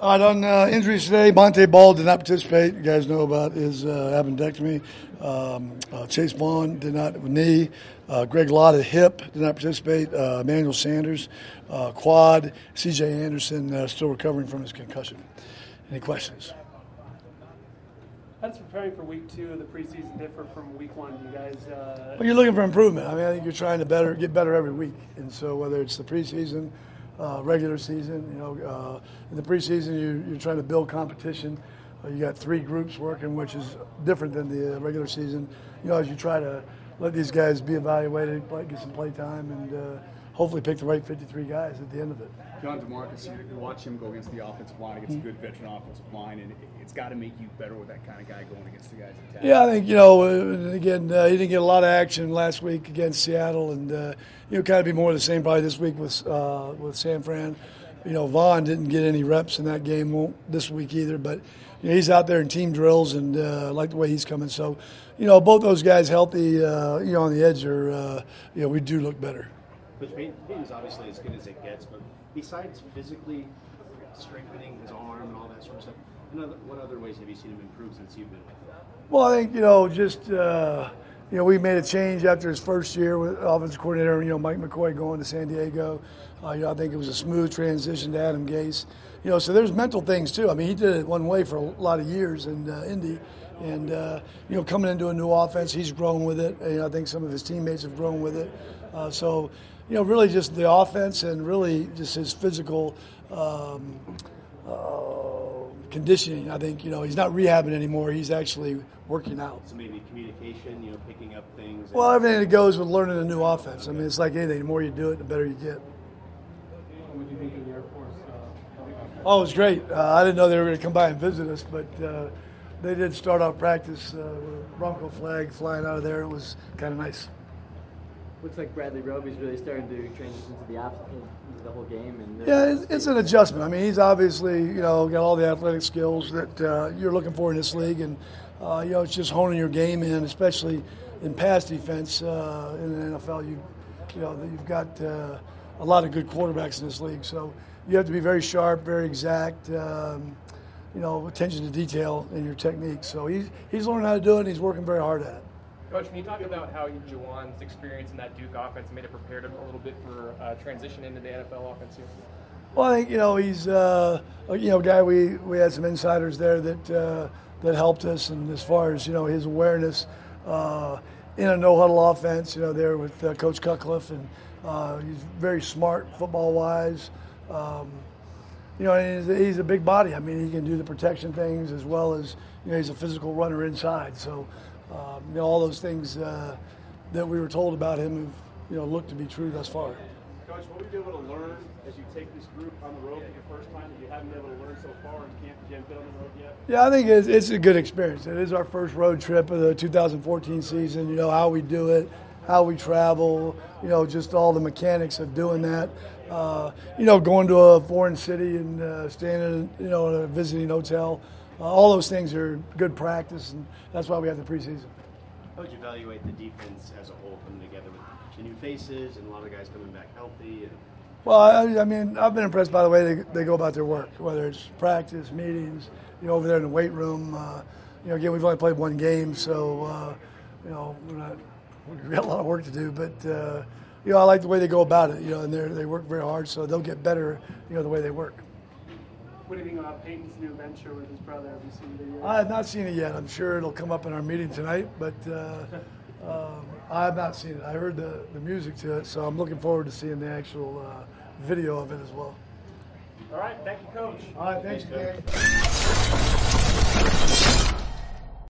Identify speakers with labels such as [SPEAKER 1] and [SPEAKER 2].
[SPEAKER 1] All right, on injuries today, Monte Ball did not participate. You guys know about his appendectomy. Chase Vaughn did not with knee. Greg Lotta, hip, did not participate. Emmanuel Sanders, quad. C.J. Anderson still recovering from his concussion. Any questions?
[SPEAKER 2] How does preparing for week 2 of the preseason differ from week 1? You guys?
[SPEAKER 1] Well, you're looking for improvement. I mean, I think you're trying to get better every week. And so whether it's the preseason, regular season, in the preseason you're trying to build competition. You got 3 groups working, which is different than the regular season. As you try to let these guys be evaluated, get some play time, and hopefully pick the right 53 guys at the end of it.
[SPEAKER 3] John DeMarcus, you watch him go against the offensive line, against a good veteran offensive line, and it's got to make you better with that kind of guy going against the guys in town.
[SPEAKER 1] Yeah, I think, again, he didn't get a lot of action last week against Seattle, and, kind of be more of the same probably this week with San Fran. Vaughn didn't get any reps in that game, won't this week either, but he's out there in team drills, and I like the way he's coming. So, both those guys healthy, on the edge are, we do look better.
[SPEAKER 4] Coach Payton's obviously as good as it gets, but besides physically strengthening his arm and all that sort of stuff, what other ways have you seen him improve since you've been with him?
[SPEAKER 1] Well, I think, we made a change after his first year with offensive coordinator, Mike McCoy going to San Diego. I think it was a smooth transition to Adam Gase. So there's mental things too. I mean, he did it one way for a lot of years in Indy. And, coming into a new offense, he's grown with it. And I think some of his teammates have grown with it. Really just the offense and really just his physical conditioning. I think, he's not rehabbing anymore. He's actually working out.
[SPEAKER 4] So maybe communication, picking up things.
[SPEAKER 1] Well, everything that goes with learning a new offense. I mean, it's like anything. The more you do it, the better you get.
[SPEAKER 2] What do you think of the Air Force?
[SPEAKER 1] Oh, it was great. I didn't know they were going to come by and visit us, but they did start off practice with a Bronco flag flying out of there. It was kind of nice.
[SPEAKER 5] Looks like Bradley Roby's really starting to transition to the whole game. And
[SPEAKER 1] yeah, it's an adjustment. I mean, he's obviously, got all the athletic skills that you're looking for in this league, and it's just honing your game in, especially in pass defense in the NFL. You've got a lot of good quarterbacks in this league, so you have to be very sharp, very exact. Attention to detail in your technique. So he's learning how to do it, and he's working very hard at it.
[SPEAKER 6] Coach, can you talk about how Juwan's experience in that Duke offense made it prepared him a little bit for transition into the NFL offense here?
[SPEAKER 1] Well, I think he's a guy we had some insiders there that helped us, and as far as his awareness in a no huddle offense, there with Coach Cutcliffe, and he's very smart football wise. And he's a big body. I mean, he can do the protection things as well as he's a physical runner inside. So. All those things that we were told about him have, looked to be true thus far.
[SPEAKER 7] Coach, what will you be able to learn as you take this group on the road for the first time that you haven't been able to learn so far and can't been on the road yet?
[SPEAKER 1] Yeah, I think it's a good experience. It is our first road trip of the 2014 season. How we do it, how we travel, just all the mechanics of doing that. Going to a foreign city and staying in a visiting hotel. All those things are good practice, and that's why we have the preseason.
[SPEAKER 4] How would you evaluate the defense as a whole coming together with the new faces and a lot of guys coming back healthy?
[SPEAKER 1] Well, I mean, I've been impressed by the way they go about their work, whether it's practice, meetings, over there in the weight room. Again, we've only played one game, so, we've got a lot of work to do. But, I like the way they go about it, and they work very hard, so they'll get better, the way they work.
[SPEAKER 2] What do you think about Peyton's new venture with his brother? Have you seen it yet?
[SPEAKER 1] I have not seen it yet. I'm sure it'll come up in our meeting tonight, but I have not seen it. I heard the music to it, so I'm looking forward to seeing the actual video of it as well.
[SPEAKER 2] All right. Thank you, Coach.
[SPEAKER 1] All right. Thanks, Coach.